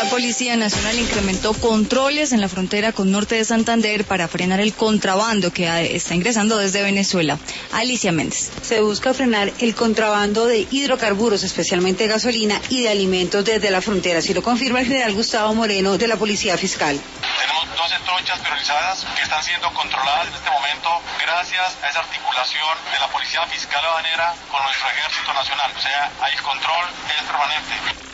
Policía Nacional incrementó controles en la frontera con norte de Santander para frenar el contrabando que está ingresando desde Venezuela. Alicia Méndez. Se busca frenar el contrabando de hidrocarburos, especialmente gasolina y de alimentos desde la frontera, así lo confirma el general Gustavo Moreno de la Policía Fiscal. Tenemos 12 trochas priorizadas que están siendo controladas en este momento gracias a esa articulación de la Policía Fiscal Aduanera con nuestro Ejército Nacional. O sea, el control es permanente.